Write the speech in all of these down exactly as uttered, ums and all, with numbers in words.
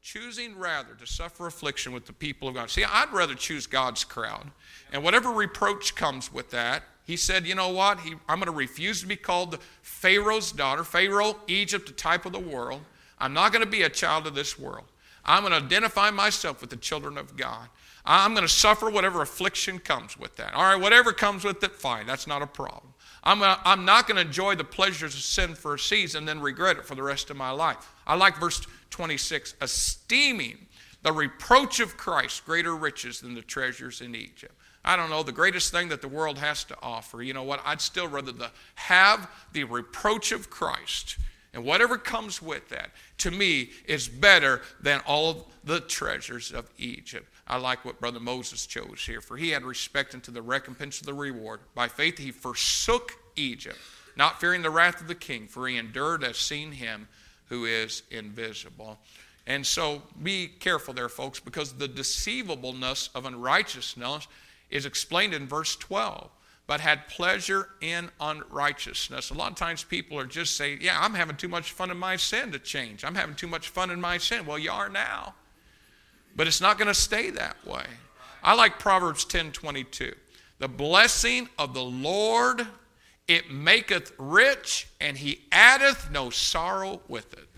choosing rather to suffer affliction with the people of God. See, I'd rather choose God's crowd. And whatever reproach comes with that, he said, you know what? He, I'm going to refuse to be called the Pharaoh's daughter. Pharaoh, Egypt, the type of the world. I'm not going to be a child of this world. I'm going to identify myself with the children of God. I'm going to suffer whatever affliction comes with that. All right, whatever comes with it, fine. That's not a problem. I'm, gonna, I'm not going to enjoy the pleasures of sin for a season and then regret it for the rest of my life. I like verse twenty-six, esteeming the reproach of Christ greater riches than the treasures in Egypt. I don't know, the greatest thing that the world has to offer. You know what? I'd still rather the, have the reproach of Christ. And whatever comes with that, to me, is better than all of the treasures of Egypt. I like what Brother Moses chose here. For he had respect unto the recompense of the reward. By faith he forsook Egypt, not fearing the wrath of the king, for he endured as seen him who is invisible. And so be careful there, folks, because the deceivableness of unrighteousness is explained in verse twelve. But had pleasure in unrighteousness. A lot of times people are just saying, yeah, I'm having too much fun in my sin to change. I'm having too much fun in my sin. Well, you are now. But it's not going to stay that way. I like Proverbs ten twenty-two. The blessing of the Lord, it maketh rich, and he addeth no sorrow with it.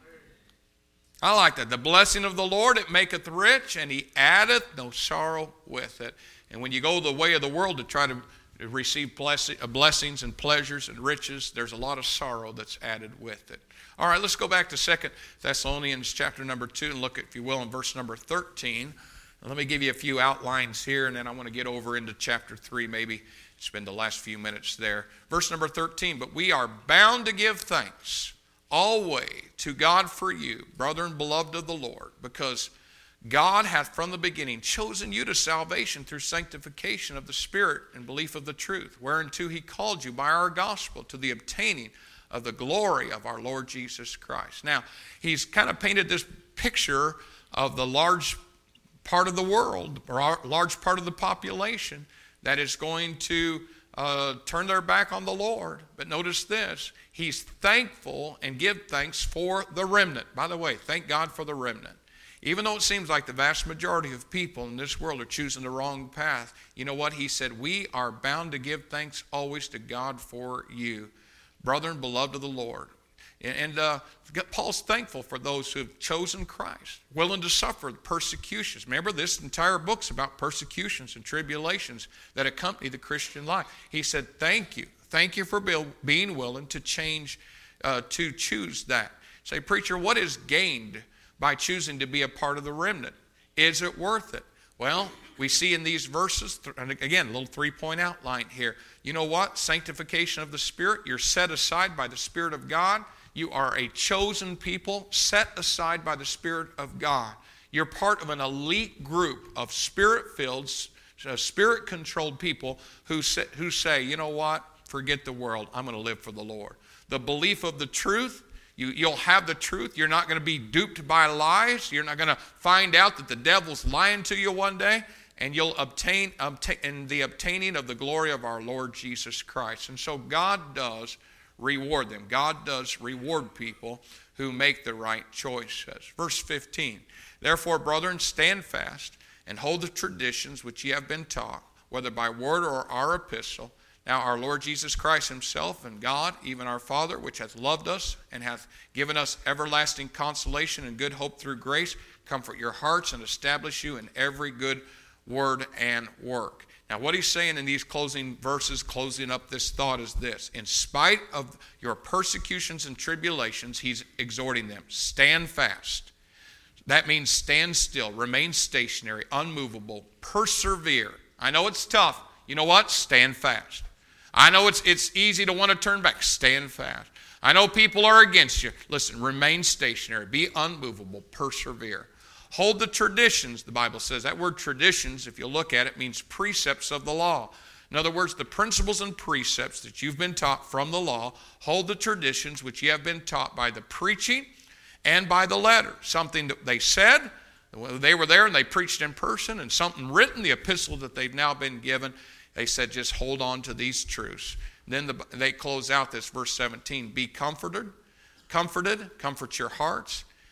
I like that. The blessing of the Lord, it maketh rich, and he addeth no sorrow with it. And when you go the way of the world to try to receive blessings and pleasures and riches, there's a lot of sorrow that's added with it. All right, let's go back to Second Thessalonians chapter number two and look, if you will, in verse number thirteen. Let me give you a few outlines here, and then I want to get over into chapter three, maybe spend the last few minutes there. Verse number thirteen, but we are bound to give thanks always to God for you, brethren, beloved of the Lord, because God hath from the beginning chosen you to salvation through sanctification of the Spirit and belief of the truth, whereunto he called you by our gospel to the obtaining of the glory of our Lord Jesus Christ. Now, he's kind of painted this picture of the large part of the world, or a large part of the population that is going to uh, turn their back on the Lord. But notice this, he's thankful and give thanks for the remnant. By the way, thank God for the remnant. Even though it seems like the vast majority of people in this world are choosing the wrong path, you know what? He said, we are bound to give thanks always to God for you, brethren, beloved of the Lord. And uh, Paul's thankful for those who have chosen Christ, willing to suffer persecutions. Remember, this entire book's about persecutions and tribulations that accompany the Christian life. He said, thank you. Thank you for being willing to change, uh, to choose that. Say, preacher, what is gained by choosing to be a part of the remnant? Is it worth it? Well, we see in these verses, and again, a little three-point outline here. You know what? Sanctification of the Spirit. You're set aside by the Spirit of God. You are a chosen people set aside by the Spirit of God. You're part of an elite group of Spirit-filled, Spirit-controlled people who say, who say, you know what? Forget the world. I'm going to live for the Lord. The belief of the truth. You, you'll have the truth. You're not going to be duped by lies. You're not going to find out that the devil's lying to you one day. And you'll obtain, obtain in the obtaining of the glory of our Lord Jesus Christ. And so God does reward them. God does reward people who make the right choices. Verse fifteen, therefore, brethren, stand fast and hold the traditions which ye have been taught, whether by word or our epistle. Now our Lord Jesus Christ himself and God, even our Father, which hath loved us and hath given us everlasting consolation and good hope through grace, comfort your hearts and establish you in every good word and work. Now what he's saying in these closing verses, closing up this thought, is this. In spite of your persecutions and tribulations, he's exhorting them, stand fast. That means stand still, remain stationary, unmovable, persevere. I know it's tough. You know what? Stand fast. I know it's it's easy to want to turn back. Stand fast. I know people are against you. Listen, remain stationary. Be unmovable. Persevere. Hold the traditions, the Bible says. That word traditions, if you look at it, means precepts of the law. In other words, the principles and precepts that you've been taught from the law, hold the traditions which you have been taught by the preaching and by the letter. Something that they said, they were there and they preached in person, and something written, the epistle that they've now been given. They said, just hold on to these truths. Then the, they close out this verse seventeen. Be comforted, comforted, comfort your hearts,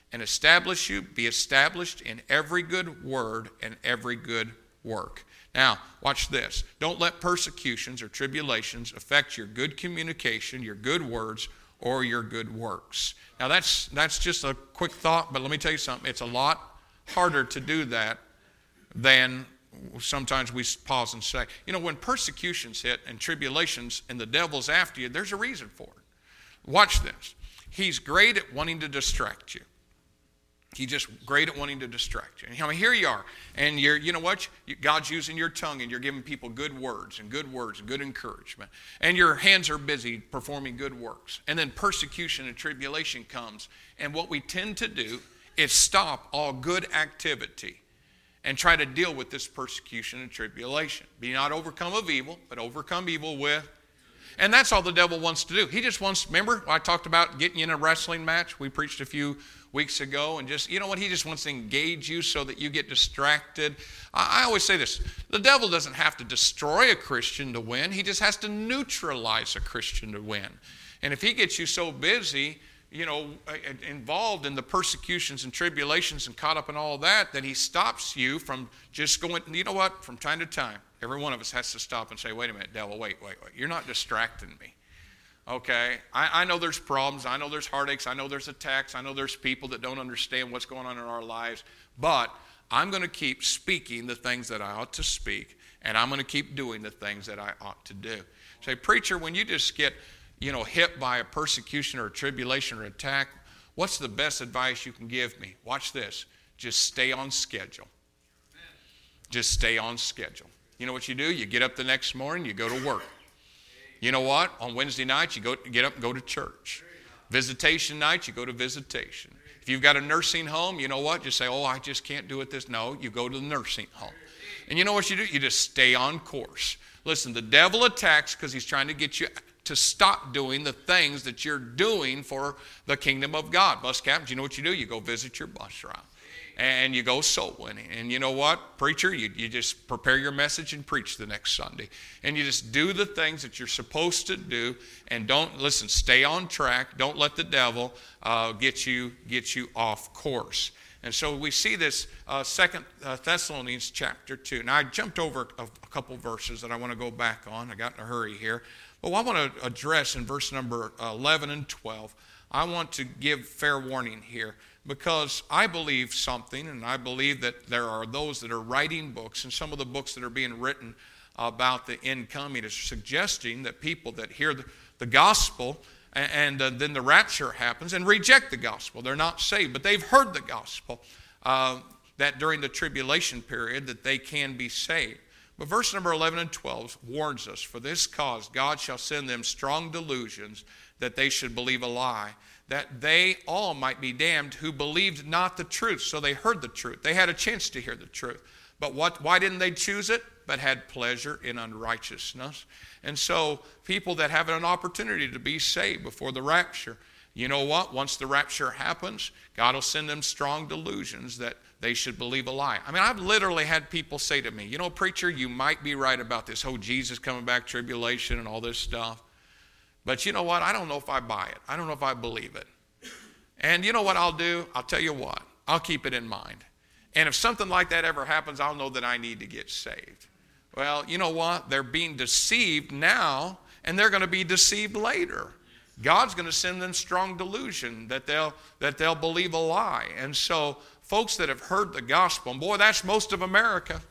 and establish you, be established in every good word and every good work. Now, watch this. Don't let persecutions or tribulations affect your good communication, your good words, or your good works. Now, that's that's just a quick thought, but let me tell you something. It's a lot harder to do that than sometimes we pause and say. You know, when persecutions hit and tribulations and the devil's after you, there's a reason for it. Watch this. He's great at wanting to distract you. He's just great at wanting to distract you. And I mean, here you are, and you're, you know what? God's using your tongue, and you're giving people good words and good words and good encouragement. And your hands are busy performing good works. And then persecution and tribulation comes. And what we tend to do is stop all good activity and try to deal with this persecution and tribulation. Be not overcome of evil, but overcome evil with. And that's all the devil wants to do. He just wants, remember, I talked about getting you in a wrestling match. We preached a few weeks ago, and just, you know what, he just wants to engage you so that you get distracted. I, I always say this, the devil doesn't have to destroy a Christian to win. He just has to neutralize a Christian to win. And if he gets you so busy, you know, involved in the persecutions and tribulations and caught up in all that, that he stops you from just going, you know what, from time to time, every one of us has to stop and say, wait a minute, devil, wait, wait, wait, you're not distracting me. Okay, I, I know there's problems, I know there's heartaches, I know there's attacks, I know there's people that don't understand what's going on in our lives, but I'm going to keep speaking the things that I ought to speak, and I'm going to keep doing the things that I ought to do. Say, preacher, when you just get, you know, hit by a persecution or a tribulation or attack, what's the best advice you can give me? Watch this. Just stay on schedule. Just stay on schedule. You know what you do? You get up the next morning, you go to work. You know what? On Wednesday nights, you go get up and go to church. Visitation nights, you go to visitation. If you've got a nursing home, you know what? Just say, oh, I just can't do it this. No, you go to the nursing home. And you know what you do? You just stay on course. Listen, the devil attacks because he's trying to get you to stop doing the things that you're doing for the kingdom of God. Bus captains, you know what you do? You go visit your bus route. And you go soul winning. And you know what, preacher? You, you just prepare your message and preach the next Sunday. And you just do the things that you're supposed to do. And don't, listen, stay on track. Don't let the devil uh, get you get you off course. And so we see this uh, Second uh, Thessalonians chapter two. Now, I jumped over a, a couple verses that I want to go back on. I got in a hurry here. But what I want to address in verse number eleven and twelve, I want to give fair warning here. Because I believe something, and I believe that there are those that are writing books, and some of the books that are being written about the incoming is suggesting that people that hear the, the gospel and, and uh, then the rapture happens and reject the gospel. They're not saved, but they've heard the gospel, uh, that during the tribulation period that they can be saved. But verse number eleven and twelve warns us, for this cause God shall send them strong delusions that they should believe a lie, that they all might be damned who believed not the truth. So they heard the truth. They had a chance to hear the truth. But what? Why didn't they choose it? But had pleasure in unrighteousness. And so people that have an opportunity to be saved before the rapture, you know what? Once the rapture happens, God will send them strong delusions that they should believe a lie. I mean, I've literally had people say to me, you know, preacher, you might be right about this whole Jesus coming back, tribulation, and all this stuff. But you know what? I don't know if I buy it. I don't know if I believe it. And you know what I'll do? I'll tell you what. I'll keep it in mind. And if something like that ever happens, I'll know that I need to get saved. Well, you know what? They're being deceived now, and they're going to be deceived later. God's going to send them strong delusion that they'll that they'll believe a lie. And so folks that have heard the gospel, and boy, that's most of America.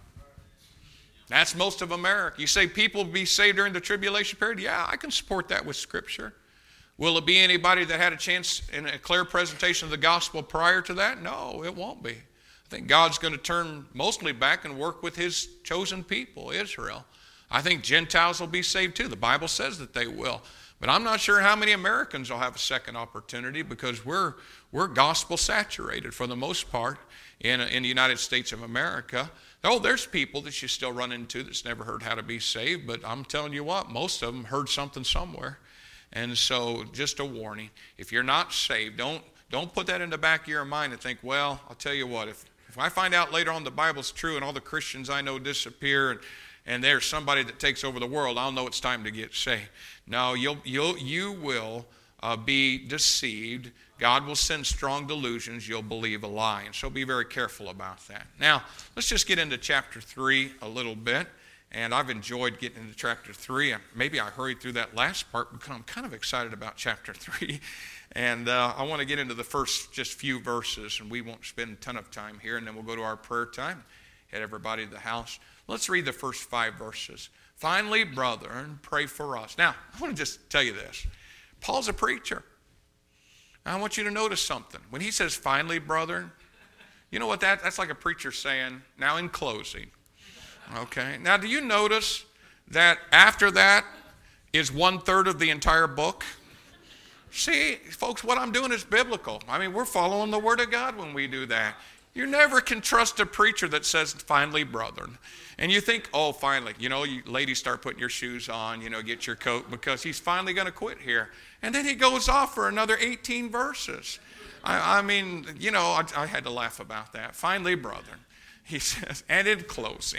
That's most of America. You say people be saved during the tribulation period? Yeah, I can support that with Scripture. Will it be anybody that had a chance in a clear presentation of the gospel prior to that? No, it won't be. I think God's going to turn mostly back and work with his chosen people, Israel. I think Gentiles will be saved too. The Bible says that they will. But I'm not sure how many Americans will have a second opportunity because we're we're gospel saturated for the most part in, in the United States of America. Oh, there's people that you still run into that's never heard how to be saved, but I'm telling you what, most of them heard something somewhere. And so just a warning, if you're not saved, don't don't put that in the back of your mind and think, well, I'll tell you what, if, if I find out later on the Bible's true and all the Christians I know disappear and, and there's somebody that takes over the world, I'll know it's time to get saved. No, you'll, you'll, you will uh, be deceived God will send strong delusions. You'll believe a lie. And so be very careful about that. Now, let's just get into chapter three a little bit. And I've enjoyed getting into chapter three. Maybe I hurried through that last part because I'm kind of excited about chapter three. And uh, I want to get into the first just few verses, and we won't spend a ton of time here. And then we'll go to our prayer time, head everybody to the house. Let's read the first five verses. Finally, brethren, pray for us. Now, I want to just tell you this. Paul's a preacher. I want you to notice something. When he says, finally, brethren, you know what that, that's like a preacher saying, now in closing. Okay. Now, do you notice that after that is one third of the entire book? See, folks, what I'm doing is biblical. I mean, we're following the Word of God when we do that. You never can trust a preacher that says, finally, brethren. And you think, oh, finally, you know, you ladies start putting your shoes on, you know, get your coat because he's finally going to quit here. And then he goes off for another eighteen verses. I, I mean, you know, I, I had to laugh about that. Finally, brethren, he says, and in closing,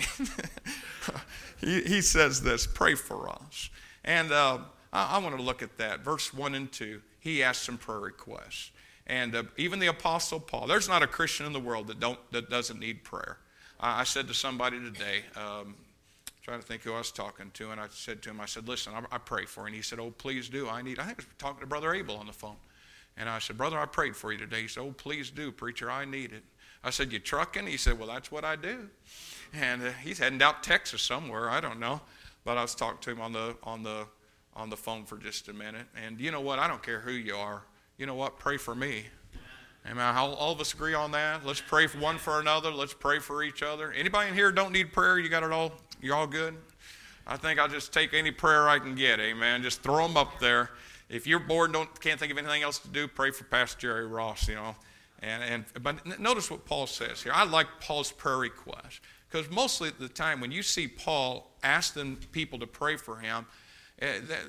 he, he says this, pray for us. And uh, I, I want to look at that. Verse one and two, he asks some prayer requests. And uh, even the Apostle Paul, there's not a Christian in the world that don't that doesn't need prayer. I, I said to somebody today, um, trying to think who I was talking to, and I said to him, I said, listen, I, I pray for you. And he said, oh, please do. I need, I think I was talking to Brother Abel on the phone. And I said, brother, I prayed for you today. He said, oh, please do, preacher, I need it. I said, you trucking? He said, well, that's what I do. And uh, he's heading out Texas somewhere, I don't know. But I was talking to him on the on the on the phone for just a minute. And you know what? I don't care who you are. You know what? Pray for me. Amen. All, all of us agree on that. Let's pray for one for another. Let's pray for each other. Anybody in here don't need prayer? You got it all? You're all good? I think I'll just take any prayer I can get. Amen. Just throw them up there. If you're bored and don't can't think of anything else to do, pray for Pastor Jerry Ross. You know. And and but notice what Paul says here. I like Paul's prayer request because mostly at the time when you see Paul asking people to pray for him, uh, that,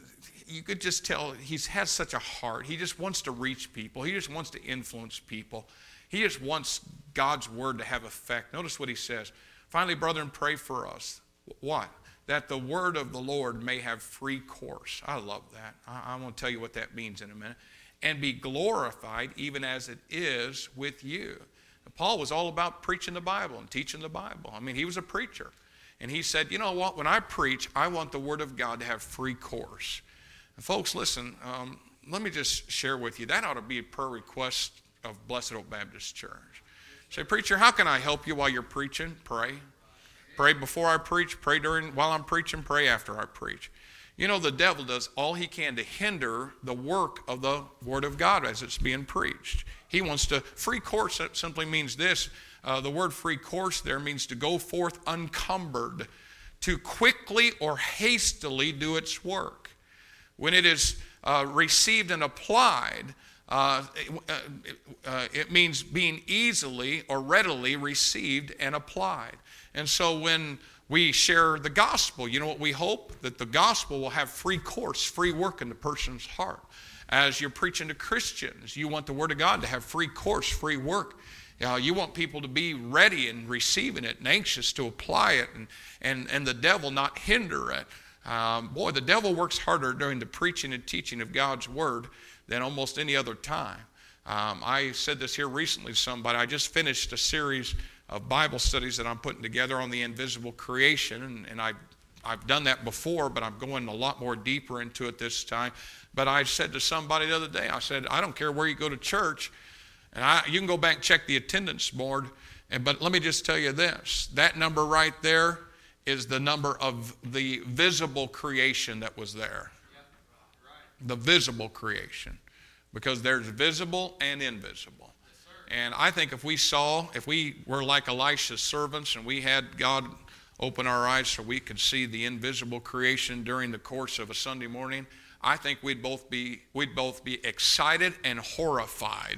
you could just tell he has such a heart. He just wants to reach people. He just wants to influence people. He just wants God's word to have effect. Notice what he says. Finally, brethren, pray for us. What? That the word of the Lord may have free course. I love that. I, I want to tell you what that means in a minute. And be glorified even as it is with you. Paul was all about preaching the Bible and teaching the Bible. I mean, he was a preacher. And he said, you know what? When I preach, I want the word of God to have free course. And folks, listen, um, let me just share with you. That ought to be a prayer request of Blessed Oak Baptist Church. Say, preacher, how can I help you while you're preaching? Pray. Pray before I preach. Pray during while I'm preaching. Pray after I preach. You know, the devil does all he can to hinder the work of the Word of God as it's being preached. He wants to, free course simply means this. Uh, the word free course there means to go forth uncumbered, to quickly or hastily do its work. When it is uh, received and applied, uh, uh, uh, it means being easily or readily received and applied. And so when we share the gospel, you know what we hope? That the gospel will have free course, free work in the person's heart. As you're preaching to Christians, you want the Word of God to have free course, free work. You know, you want people to be ready and receiving it and anxious to apply it, and, and, and the devil not hinder it. Um, boy, the devil works harder during the preaching and teaching of God's Word than almost any other time. Um, I said this here recently to somebody. I just finished a series of Bible studies that I'm putting together on the invisible creation, and, and I, I've done that before, but I'm going a lot more deeper into it this time. But I said to somebody the other day, I said, I don't care where you go to church, and I, you can go back and check the attendance board, and, but let me just tell you this, that number right there is the number of the visible creation that was there. Yep. Right. The visible creation, because there's visible and invisible. And I think if we saw, if we were like Elisha's servants and we had God open our eyes so we could see the invisible creation during the course of a Sunday morning, I think we'd both be we'd both be excited and horrified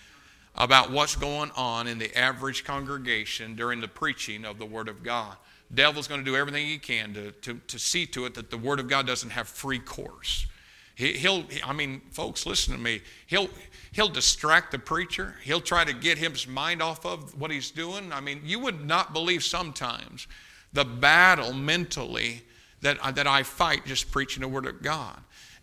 about what's going on in the average congregation during the preaching of the Word of God. Devil's going to do everything he can to, to, to see to it that the Word of God doesn't have free course. He, he'll, I mean, folks, listen to me. He'll, he'll distract the preacher. He'll try to get his mind off of what he's doing. I mean, you would not believe sometimes the battle mentally that, that I fight just preaching the Word of God.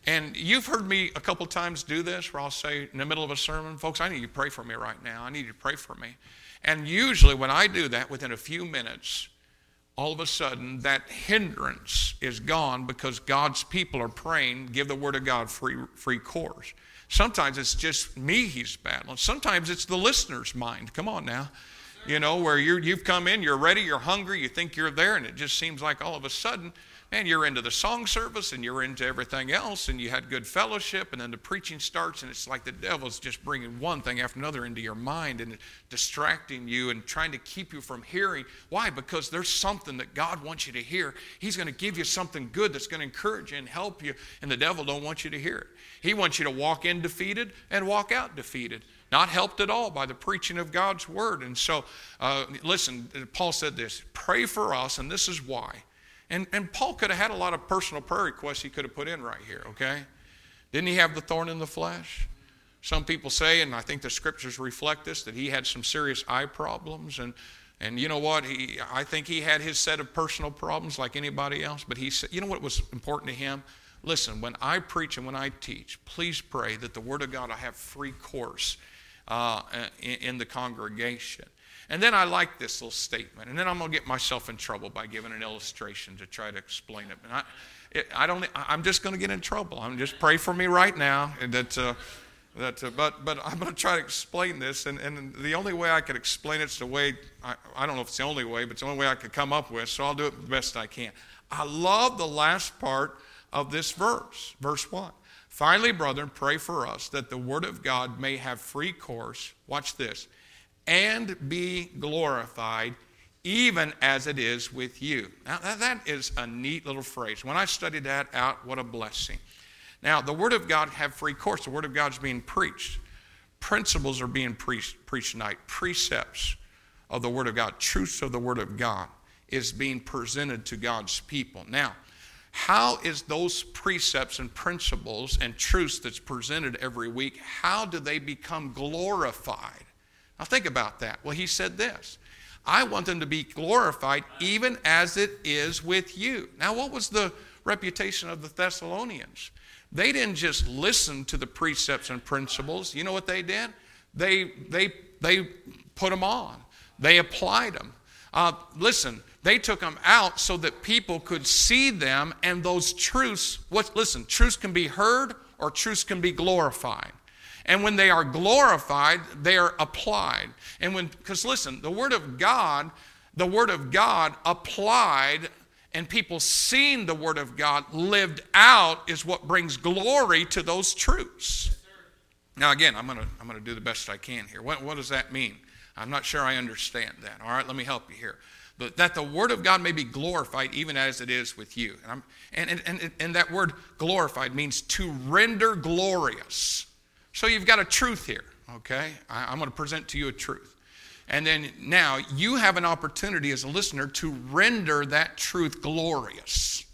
And you've heard me a couple times do this where I'll say in the middle of a sermon, folks, I need you to pray for me right now. I need you to pray for me. And usually when I do that, within a few minutes, all of a sudden that hindrance is gone because God's people are praying, give the Word of God free, free course. Sometimes it's just me he's battling. Sometimes it's the listener's mind. Come on now. You know, where you're, you've come in, you're ready, you're hungry, you think you're there, and it just seems like all of a sudden, man, you're into the song service and you're into everything else, and you had good fellowship, and then the preaching starts, and it's like the devil's just bringing one thing after another into your mind and distracting you and trying to keep you from hearing. Why? Because there's something that God wants you to hear. He's going to give you something good that's going to encourage you and help you, and the devil don't want you to hear it. He wants you to walk in defeated and walk out defeated. Not helped at all by the preaching of God's word. And so, uh, listen, Paul said this, pray for us, and this is why. And, and Paul could have had a lot of personal prayer requests he could have put in right here, okay? Didn't he have the thorn in the flesh? Some people say, and I think the scriptures reflect this, that he had some serious eye problems. And, and you know what? He, I think he had his set of personal problems like anybody else. But he said, you know what was important to him? Listen, when I preach and when I teach, please pray that the word of God will have free course Uh, in, in the congregation. And then I like this little statement, and then I'm going to get myself in trouble by giving an illustration to try to explain it. And I, it, I don't. I'm just going to get in trouble. I'm just pray for me right now. That, uh, that. Uh, but but I'm going to try to explain this, and, and the only way I could explain it's the way I, I don't know if it's the only way, but it's the only way I could come up with. So I'll do it the best I can. I love the last part of this verse, verse one. Finally, brethren, pray for us that the word of God may have free course, watch this, and be glorified even as it is with you. Now, that is a neat little phrase. When I studied that out, what a blessing. Now, the word of God have free course. The word of God is being preached. Principles are being preached, preached tonight. Precepts of the word of God, truths of the word of God is being presented to God's people. Now, how is those precepts and principles and truths that's presented every week, how do they become glorified? Now think about that. Well, he said this, I want them to be glorified even as it is with you. Now, what was the reputation of the Thessalonians? They didn't just listen to the precepts and principles. You know what they did? They, they, they put them on. They applied them. Uh, listen, they took them out so that people could see them, and those truths, what, listen, truths can be heard or truths can be glorified. And when they are glorified, they are applied. And when, because listen, the Word of God, the Word of God applied and people seeing the Word of God lived out is what brings glory to those truths. Yes, now again, I'm going to I'm going to do the best I can here. What, what does that mean? I'm not sure I understand that. All right, let me help you here. But that the word of God may be glorified even as it is with you. And, I'm, and, and, and, and that word glorified means to render glorious. So you've got a truth here, okay? I, I'm going to present to you a truth. And then now you have an opportunity as a listener to render that truth glorious.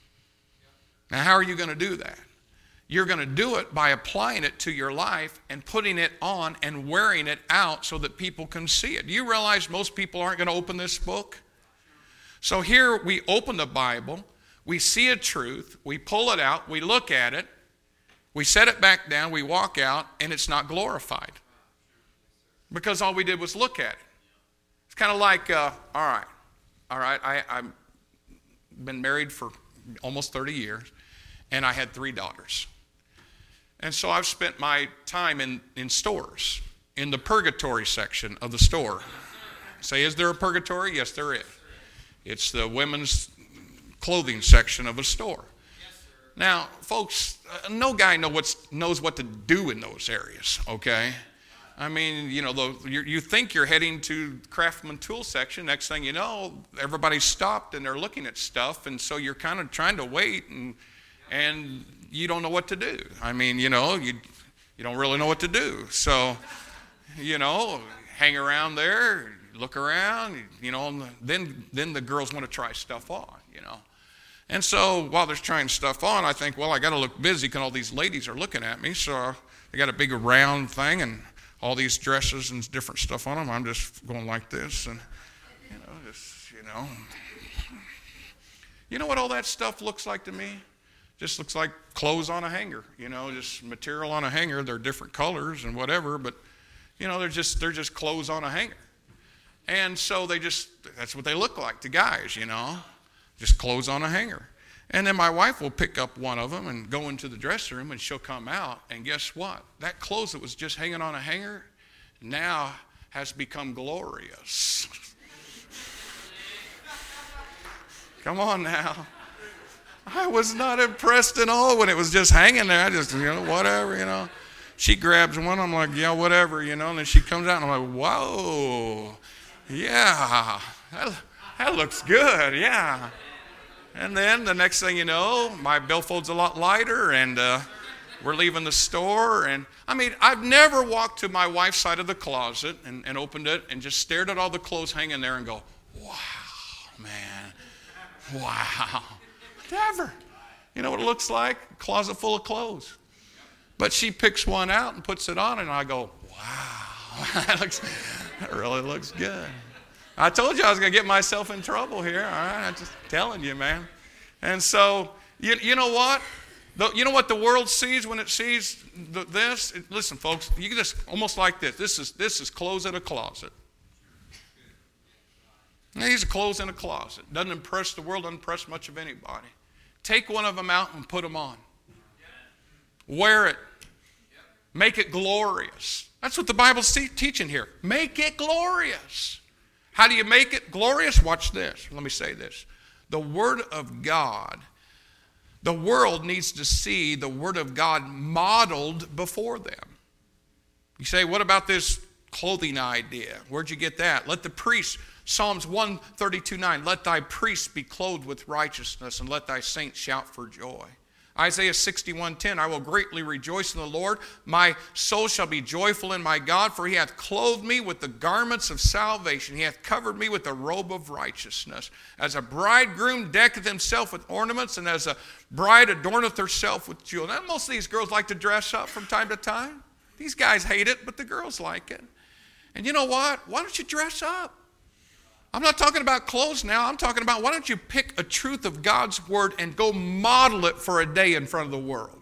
Now how are you going to do that? You're going to do it by applying it to your life and putting it on and wearing it out so that people can see it. Do you realize most people aren't going to open this book? So here we open the Bible, we see a truth, we pull it out, we look at it, we set it back down, we walk out, and it's not glorified. Because all we did was look at it. It's kind of like, uh, all right, all right, I, I've been married for almost thirty years, and I had three daughters. And so I've spent my time in, in stores, in the purgatory section of the store. Say, is there a purgatory? Yes, there is. It's the women's clothing section of a store. Now, folks, uh, no guy know what's, knows what to do in those areas, okay? I mean, you know, the, you, you think you're heading to Craftsman tool section. Next thing you know, everybody's stopped and they're looking at stuff, and so you're kind of trying to wait, and and you don't know what to do. I mean, you know, you you don't really know what to do. So, you know, hang around there, look around, you know, and then then the girls want to try stuff on, you know. And so while they're trying stuff on, I think, well, I got to look busy because all these ladies are looking at me. So they got a big round thing and all these dresses and different stuff on them. I'm just going like this, and you know, just you know, you know what all that stuff looks like to me? Just looks like clothes on a hanger, you know, just material on a hanger. They're different colors and whatever, but, you know, they're just they're just clothes on a hanger. And so they just, that's what they look like to guys, you know, just clothes on a hanger. And then my wife will pick up one of them and go into the dressing room, and she'll come out, and guess what? That clothes that was just hanging on a hanger now has become glorious. Come on now. I was not impressed at all when it was just hanging there. I just, you know, whatever, you know. She grabs one. I'm like, yeah, whatever, you know. And then she comes out, and I'm like, whoa, yeah, that, that looks good, yeah. And then the next thing you know, my billfold's a lot lighter, and uh, we're leaving the store. And I mean, I've never walked to my wife's side of the closet and, and opened it and just stared at all the clothes hanging there and go, wow, man, wow. Never. You know what it looks like? A closet full of clothes. But she picks one out and puts it on, and I go, wow, that, looks, that really looks good. I told you I was going to get myself in trouble here. All right, I'm just telling you, man. And so, you, you know what? The, you know what the world sees when it sees the, this? It, listen, folks, you can just almost like this. This is this is clothes in a closet. These are clothes in a closet. Doesn't impress the world, doesn't impress much of anybody. Take one of them out and put them on. Wear it. Make it glorious. That's what the Bible's te- teaching here. Make it glorious. How do you make it glorious? Watch this. Let me say this. The Word of God, the world needs to see the Word of God modeled before them. You say, what about this clothing idea? Where'd you get that? Let the priests, Psalms one thirty-two nine, let thy priests be clothed with righteousness, and let thy saints shout for joy. Isaiah sixty-one ten, I will greatly rejoice in the Lord. My soul shall be joyful in my God, for he hath clothed me with the garments of salvation. He hath covered me with the robe of righteousness. As a bridegroom decketh himself with ornaments, and as a bride adorneth herself with jewels. Now, most of these girls like to dress up from time to time. These guys hate it, but the girls like it. And you know what? Why don't you dress up? I'm not talking about clothes now. I'm talking about why don't you pick a truth of God's Word and go model it for a day in front of the world.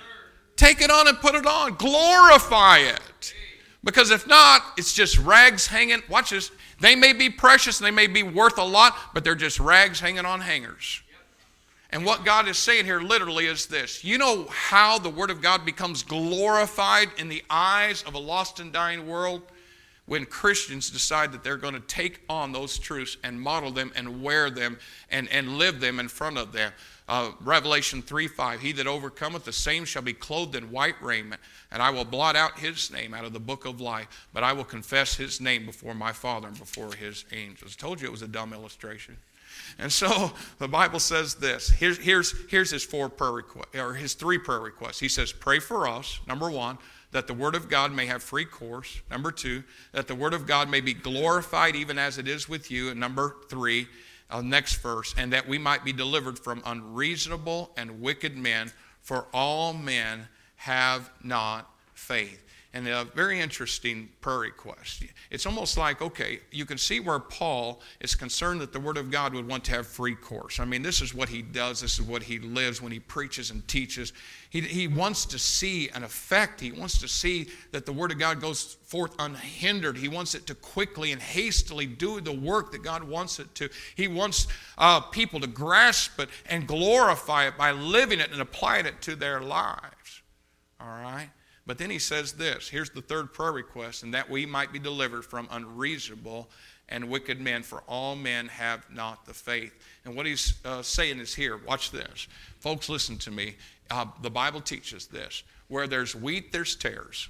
Take it on and put it on. Glorify it. Because if not, it's just rags hanging. Watch this. They may be precious and they may be worth a lot, but they're just rags hanging on hangers. And what God is saying here literally is this. You know how the Word of God becomes glorified in the eyes of a lost and dying world? When Christians decide that they're going to take on those truths and model them and wear them and, and live them in front of them. Uh, Revelation three five, he that overcometh, the same shall be clothed in white raiment, and I will blot out his name out of the book of life, but I will confess his name before my Father and before his angels. I told you it was a dumb illustration. And so the Bible says this. Here's, here's, here's his four prayer requests, or his three prayer requests. He says, pray for us, number one, that the Word of God may have free course. Number two, that the Word of God may be glorified even as it is with you. And number three, uh, next verse, and that we might be delivered from unreasonable and wicked men, for all men have not faith. And a very interesting prayer request. It's almost like, okay, you can see where Paul is concerned that the Word of God would want to have free course. I mean, this is what he does. This is what he lives when he preaches and teaches. He, he wants to see an effect. He wants to see that the Word of God goes forth unhindered. He wants it to quickly and hastily do the work that God wants it to. He wants uh, people to grasp it and glorify it by living it and applying it to their lives. All right? But then he says this, here's the third prayer request, and that we might be delivered from unreasonable and wicked men, for all men have not the faith. And what he's uh, saying is here, watch this. Folks, listen to me. Uh, the Bible teaches this. Where there's wheat, there's tares.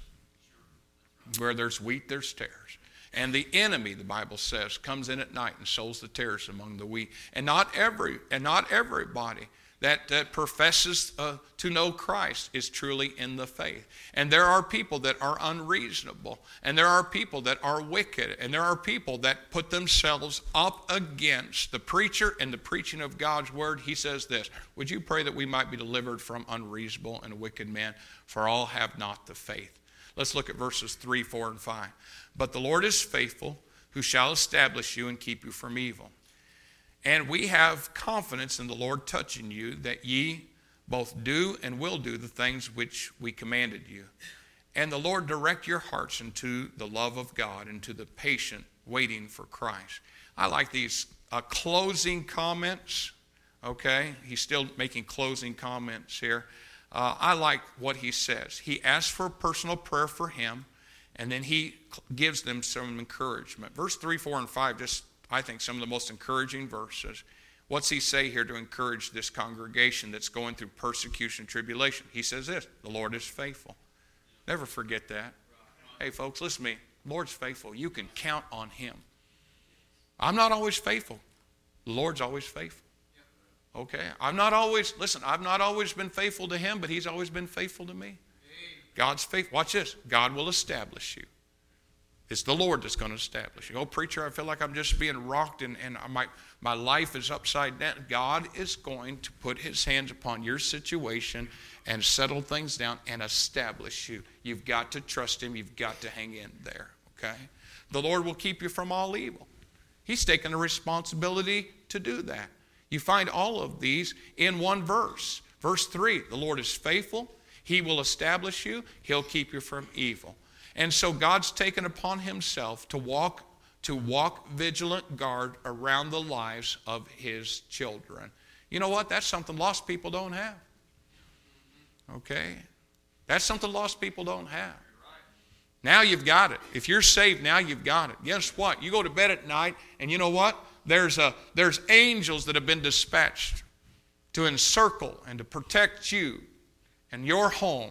Where there's wheat, there's tares. And the enemy, the Bible says, comes in at night and sows the tares among the wheat. And not every, and not everybody that, that professes uh, to know Christ is truly in the faith. And there are people that are unreasonable. And there are people that are wicked. And there are people that put themselves up against the preacher and the preaching of God's Word. He says this, would you pray that we might be delivered from unreasonable and wicked men, for all have not the faith. Let's look at verses three, four, and five. But the Lord is faithful, who shall establish you and keep you from evil. And we have confidence in the Lord touching you, that ye both do and will do the things which we commanded you. And the Lord direct your hearts into the love of God, into the patient waiting for Christ. I like these uh, closing comments, okay? He's still making closing comments here. Uh, I like what he says. He asks for personal prayer for him, and then he gives them some encouragement. Verse three, four, and five, just, I think, some of the most encouraging verses. What's he say here to encourage this congregation that's going through persecution and tribulation? He says this, the Lord is faithful. Never forget that. Hey, folks, listen to me. The Lord's faithful. You can count on him. I'm not always faithful. The Lord's always faithful. Okay? I'm not always, listen, I've not always been faithful to him, but he's always been faithful to me. God's faithful. Watch this. God will establish you. It's the Lord that's going to establish you. Oh, preacher, I feel like I'm just being rocked and, and my, my life is upside down. God is going to put his hands upon your situation and settle things down and establish you. You've got to trust him. You've got to hang in there, okay? The Lord will keep you from all evil. He's taken the responsibility to do that. You find all of these in one verse. Verse three, the Lord is faithful. He will establish you. He'll keep you from evil. And so God's taken upon himself to walk to walk vigilant guard around the lives of his children. You know what? That's something lost people don't have. Okay? That's something lost people don't have. Now you've got it. If you're saved, now you've got it. Guess what? You go to bed at night, and you know what? There's a there's angels that have been dispatched to encircle and to protect you and your home.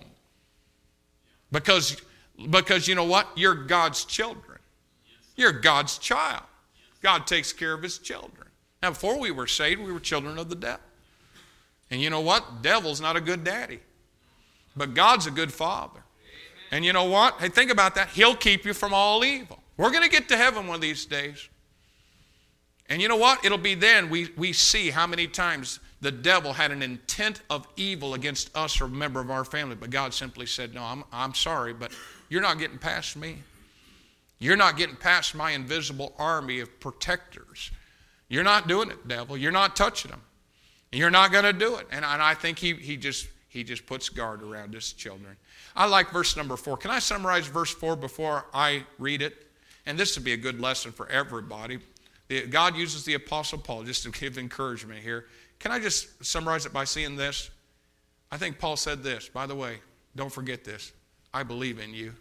Because Because you know what? You're God's children. You're God's child. God takes care of his children. Now, before we were saved, we were children of the devil. And you know what? The devil's not a good daddy. But God's a good father. And you know what? Hey, think about that. He'll keep you from all evil. We're going to get to heaven one of these days. And you know what? It'll be then we, we see how many times the devil had an intent of evil against us or a member of our family. But God simply said, no, I'm, I'm sorry, but you're not getting past me. You're not getting past my invisible army of protectors. You're not doing it, devil. You're not touching them. You're not going to do it. And, and I think he, he, just, he just puts guard around his children. I like verse number four. Can I summarize verse four before I read it? And this would be a good lesson for everybody. The, God uses the Apostle Paul just to give encouragement here. Can I just summarize it by saying this? I think Paul said this. By the way, don't forget this. I believe in you.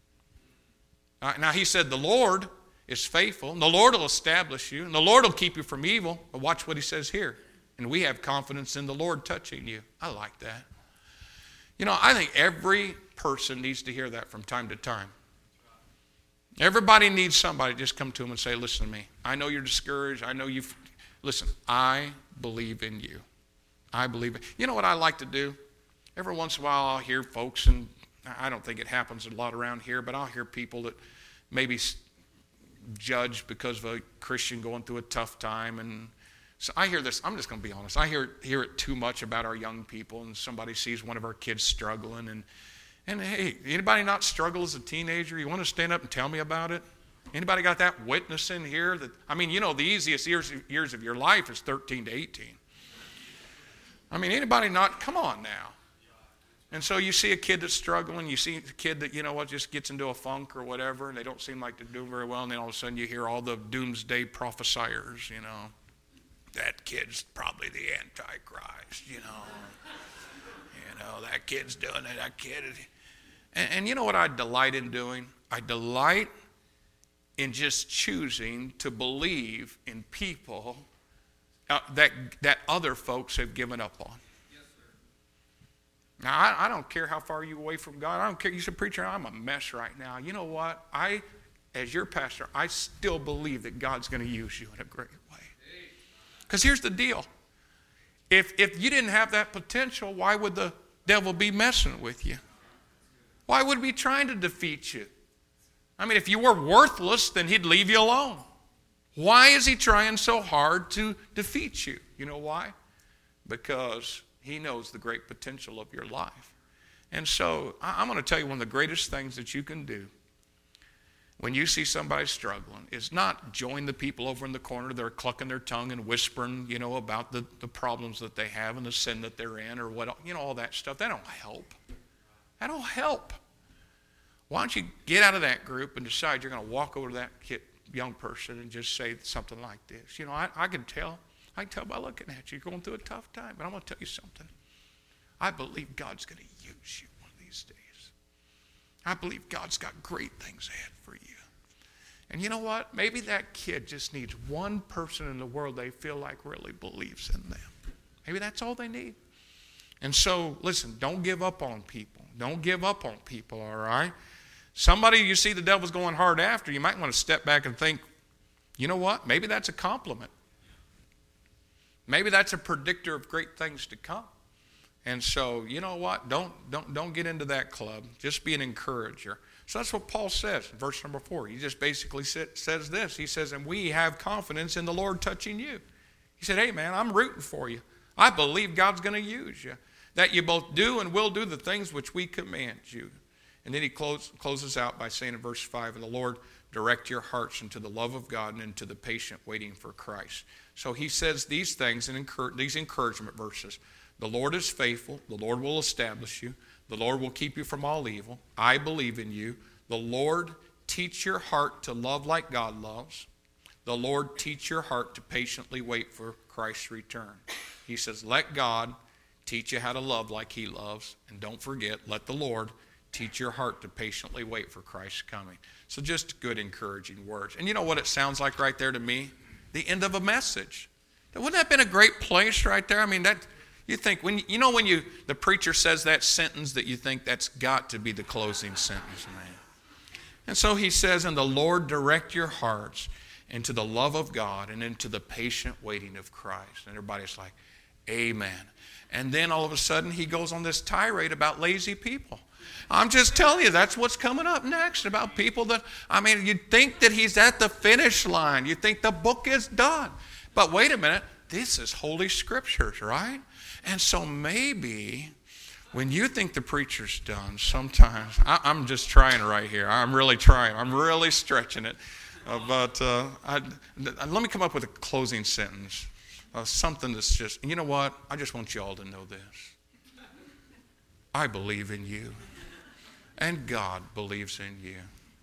Uh, now he said the Lord is faithful, and the Lord will establish you, and the Lord will keep you from evil. But watch what he says here. And we have confidence in the Lord touching you. I like that. You know, I think every person needs to hear that from time to time. Everybody needs somebody to just come to them and say, listen to me. I know you're discouraged. I know you've... Listen, I believe in you. I believe it. You know what I like to do? Every once in a while I'll hear folks, and I don't think it happens a lot around here, but I'll hear people that maybe judge because of a Christian going through a tough time. And so I hear this. I'm just going to be honest. I hear, hear it too much about our young people, and somebody sees one of our kids struggling. And, and hey, anybody not struggle as a teenager? You want to stand up and tell me about it? Anybody got that witness in here? That I mean, you know, the easiest years, years of your life is thirteen to eighteen. I mean, anybody not, come on now. And so you see a kid that's struggling, you see a kid that, you know what, just gets into a funk or whatever, and they don't seem like they're doing very well, and then all of a sudden you hear all the doomsday prophesiers, you know. That kid's probably the Antichrist, you know. You know, that kid's doing it, that kid. And, and you know what I delight in doing? I delight in just choosing to believe in people uh, that that other folks have given up on. Yes, sir. Now, I, I don't care how far you're away from God. I don't care. You say, preacher, I'm a mess right now. You know what? I, as your pastor, I still believe that God's going to use you in a great way. Because here's the deal. If, if you didn't have that potential, why would the devil be messing with you? Why would he be trying to defeat you? I mean, if you were worthless, then he'd leave you alone. Why is he trying so hard to defeat you? You know why? Because he knows the great potential of your life. And so I'm going to tell you one of the greatest things that you can do when you see somebody struggling is not join the people over in the corner that are clucking their tongue and whispering, you know, about the, the problems that they have and the sin that they're in or what, you know, all that stuff. That don't help. That don't help. Why don't you get out of that group and decide you're going to walk over to that kid, young person and just say something like this. You know, I, I can tell. I can tell by looking at you. You're going through a tough time. But I'm going to tell you something. I believe God's going to use you one of these days. I believe God's got great things ahead for you. And you know what? Maybe that kid just needs one person in the world they feel like really believes in them. Maybe that's all they need. And so, listen, don't give up on people. Don't give up on people, all right? Somebody you see the devil's going hard after, you might want to step back and think, you know what? Maybe that's a compliment. Maybe that's a predictor of great things to come. And so, you know what? Don't, don't, don't get into that club. Just be an encourager. So that's what Paul says in verse number four. He just basically says this. He says, and we have confidence in the Lord touching you. He said, hey, man, I'm rooting for you. I believe God's going to use you, that you both do and will do the things which we command you. And then he close, closes out by saying in verse five, and the Lord direct your hearts into the love of God and into the patient waiting for Christ. So he says these things, in encourage, these encouragement verses. The Lord is faithful. The Lord will establish you. The Lord will keep you from all evil. I believe in you. The Lord teach your heart to love like God loves. The Lord teach your heart to patiently wait for Christ's return. He says, let God teach you how to love like he loves. And don't forget, let the Lord teach your heart to patiently wait for Christ's coming. So just good, encouraging words. And you know what it sounds like right there to me? The end of a message. Wouldn't that have been a great place right there? I mean, that you think, when you know when you the preacher says that sentence that you think that's got to be the closing sentence, man. And so he says, and the Lord direct your hearts into the love of God and into the patient waiting of Christ. And everybody's like, amen. And then all of a sudden he goes on this tirade about lazy people. I'm just telling you, that's what's coming up next, about people that, I mean, you'd think that he's at the finish line. You think the book is done. But wait a minute, this is Holy Scriptures, right? And so maybe when you think the preacher's done, sometimes, I, I'm just trying right here. I'm really trying. I'm really stretching it. Uh, but uh, I, let me come up with a closing sentence. Uh, something that's just, you know what? I just want you all to know this. I believe in you. And God believes in you.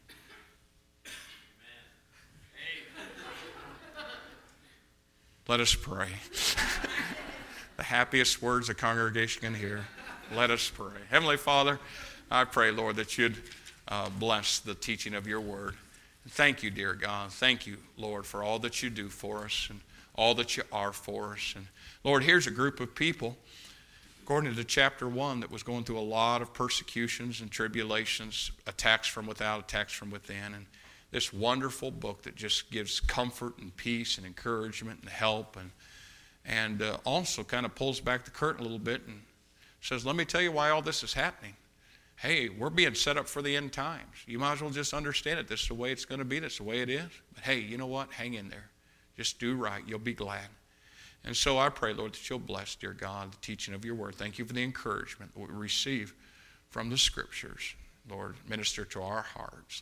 Let us pray. The happiest words a congregation can hear. Let us pray. Heavenly Father, I pray, Lord, that you'd uh, bless the teaching of your word. Thank you, dear God. Thank you, Lord, for all that you do for us and all that you are for us. And Lord, here's a group of people, according to chapter one, that was going through a lot of persecutions and tribulations, attacks from without, attacks from within. And this wonderful book that just gives comfort and peace and encouragement and help, and and uh, also kind of pulls back the curtain a little bit and says, let me tell you why all this is happening. Hey, we're being set up for the end times. You might as well just understand it. This is the way it's going to be. This is the way it is. But hey, you know what? Hang in there. Just do right. You'll be glad. And so I pray, Lord, that you'll bless, dear God, the teaching of your word. Thank you for the encouragement that we receive from the Scriptures. Lord, minister to our hearts.